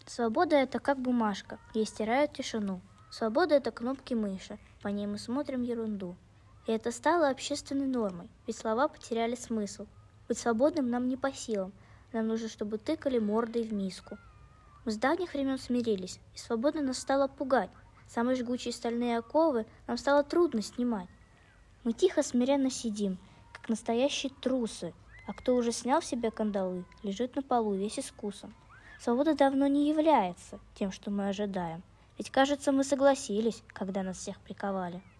Свобода — это как бумажка, ей стирают тишину. Свобода — это кнопки мыши, по ней мы смотрим ерунду. И это стало общественной нормой, ведь слова потеряли смысл. Быть свободным нам не по силам, нам нужно, чтобы тыкали мордой в миску. Мы с давних времен смирились, и свобода нас стала пугать. Самые жгучие стальные оковы нам стало трудно снимать. Мы тихо, смиренно сидим, как настоящие трусы, а кто уже снял в себе кандалы, лежит на полу весь искусан. Свобода давно не является тем, что мы ожидаем. Ведь, кажется, мы согласились, когда нас всех приковали.